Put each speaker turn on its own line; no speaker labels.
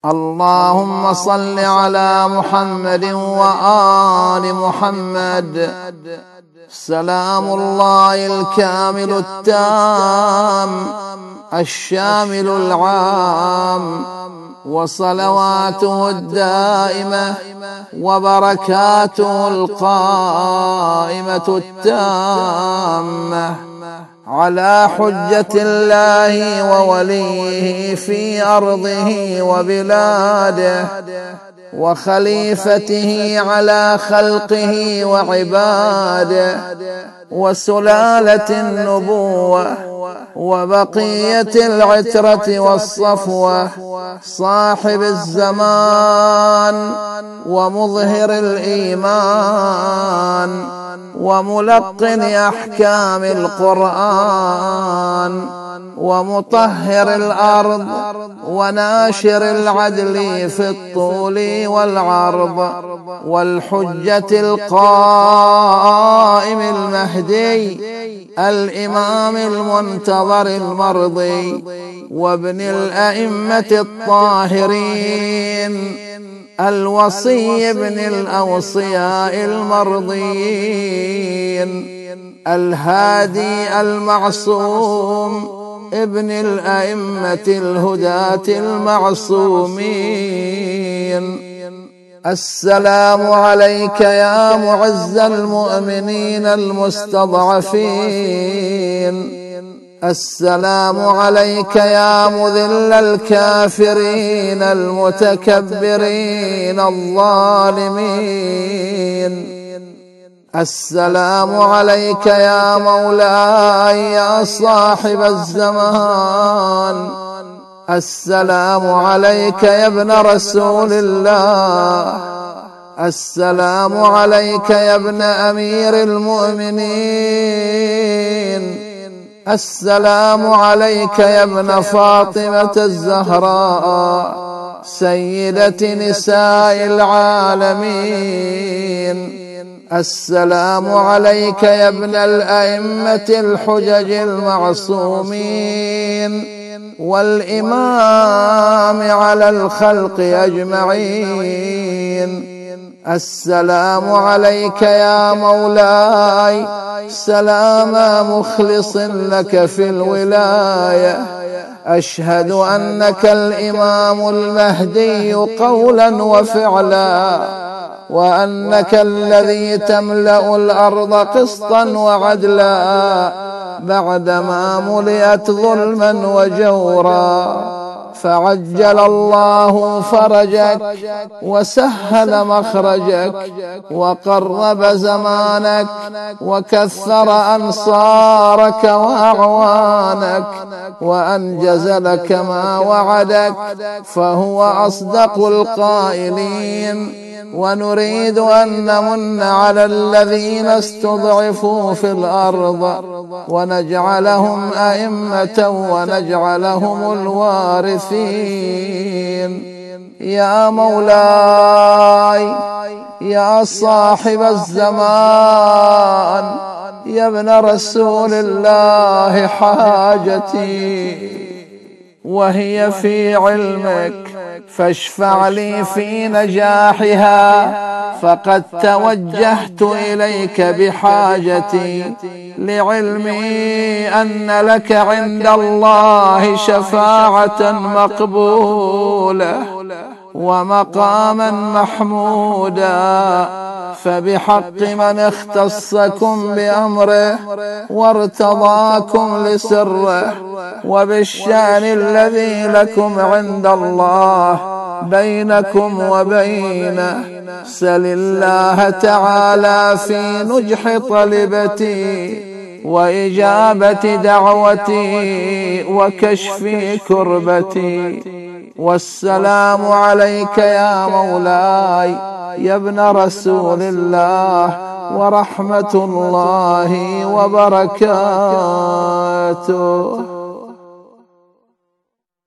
اللهم صل على محمد وآل محمد. سلام الله الكامل التام الشامل العام، وصلواته الدائمة وبركاته القائمة التامة على حجة الله ووليه في أرضه وبلاده، وخليفته على خلقه وعباده، وسلالة النبوة وبقية العترة والصفوة، صاحب الزمان ومظهر الإيمان وملقن أحكام القرآن، ومطهر الأرض وناشر العدل في الطول والعرض، والحجة القائم المهدي الإمام المنتظر المرضي، وابن الأئمة الطاهرين الوصي ابن الأوصياء المرضيين، الهادي المعصوم ابن الأئمة الهداة المعصومين. السلام عليك يا معز المؤمنين المستضعفين. السلام عليك يا مذل الكافرين المتكبرين الظالمين. السلام عليك يا مولاي يا صاحب الزمان. السلام عليك يا ابن رسول الله. السلام عليك يا ابن أمير المؤمنين. السلام عليك يا ابن فاطمة الزهراء سيدة نساء العالمين. السلام عليك يا ابن الأئمة الحجج المعصومين والإمام على الخلق أجمعين. السلام عليك يا مولاي سلام مخلص لك في الولاية. أشهد أنك الإمام المهدي قولا وفعلا، وأنك الذي تملأ الأرض قسطا وعدلا بعدما ملئت ظلما وجورا، فعجل الله فرجك وسهل مخرجك وقرب زمانك وكثر أنصارك وأعوانك وأنجز لك ما وعدك، فهو أصدق القائلين. ونريد أن نمن على الذين استضعفوا في الأرض ونجعلهم أئمة ونجعلهم الوارثين. يا مولاي يا صاحب الزمان يا ابن رسول الله حاجتي وهي في علمك، فاشفع لي في نجاحها، فقد توجهت إليك بحاجتي، لعلمي أن لك عند الله شفاعة مقبولة ومقاما محمودا، فبحق من اختصكم بأمره وارتضاكم لسره، وبالشأن الذي لكم عند الله بينكم وبينه، سل الله تعالى في نجح طلبتي وإجابة دعوتي وكشف كربتي. والسلام عليك يا مولاي يا ابن رسول الله ورحمة الله وبركاته.